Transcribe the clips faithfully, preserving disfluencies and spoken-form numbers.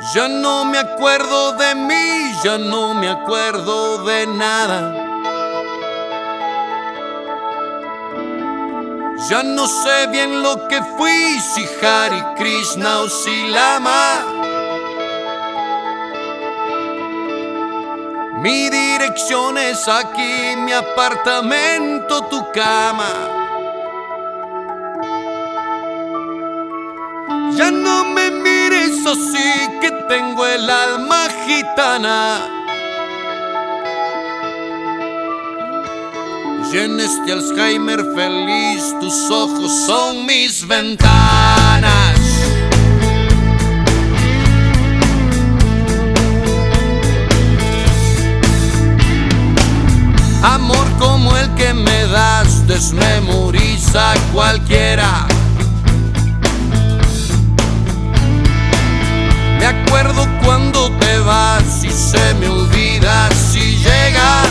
Ya no me acuerdo de mí, ya no me acuerdo de nada. Ya no sé bien lo que fui, si Hare Krishna o si Lama. Mi dirección es aquí, mi apartamento, tu cama. Ya no me mires así, que tengo el alma gitana. Y en este Alzheimer feliz, tus ojos son mis ventanas. Amor como el que me das desmemoriza a cualquiera. Me acuerdo cuando te vas y se me olvida si llegas.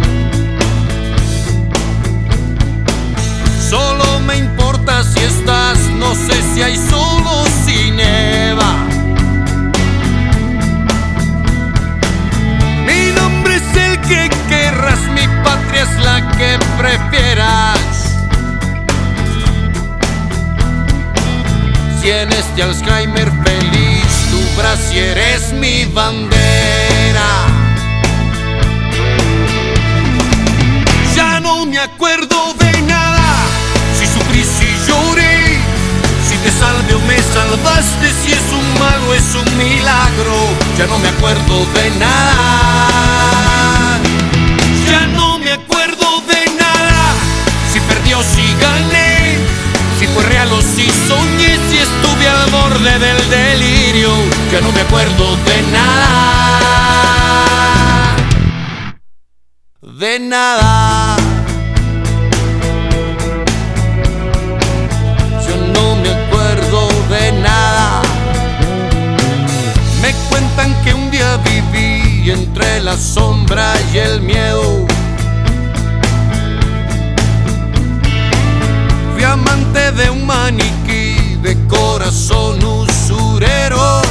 Solo me importa si estás, no sé si hay sol o si nieva. Mi nombre es el que querrás, mi patria es la que prefieras. Si en este Alzheimer feliz tu brasier es mi bandera. Ya no me acuerdo de nada, si sufrí, si lloré, si te salvé o me salvaste, si es un mal o es un milagro. Ya no me acuerdo de nada. Ya no me acuerdo de nada, si perdí o si gané, si fue real o si soñé, si estuve al borde del delirio. Ya no me acuerdo de nada. De nada. Yo no me acuerdo de nada. Me cuentan que un día viví entre la sombra y el miedo. Fui amante de un maniquí de corazón usurero.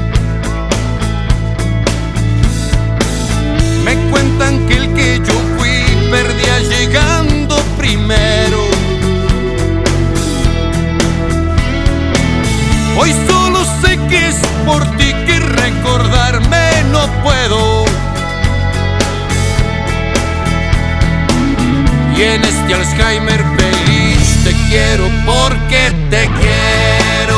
Me cuentan que el que yo fui perdía llegando primero. Hoy solo sé que es por ti, que recordarme no puedo. Y en este Alzheimer feliz te quiero porque te quiero.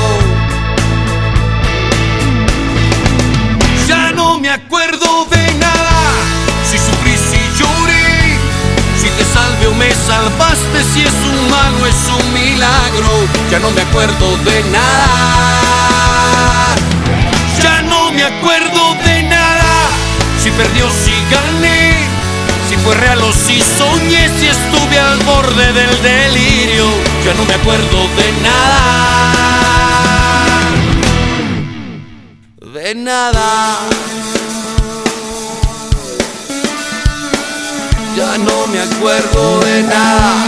Ya no me acuerdo de nada, si sufrí, si lloré, si te salvé o me salvaste, si es un mal o es un milagro. Ya no me acuerdo de nada. Ya no me acuerdo de nada, si perdí o si gané, si fue real o si soñé, si estuve al borde del delirio. Ya no me acuerdo de nada. De nada. Ya no me acuerdo de nada.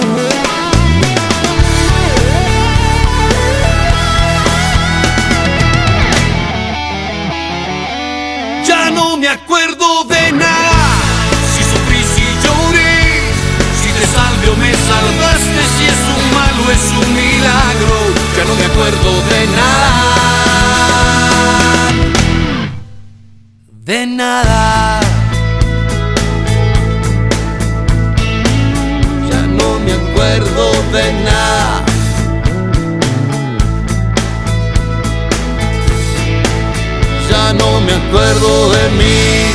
Ya no me acuerdo de nada, si sufrí, si lloré, si te salvé o me salvaste, si es un mal o es un milagro. Ya no me acuerdo de nada. De nada. Ya no me acuerdo de nada. Ya no me acuerdo de mí.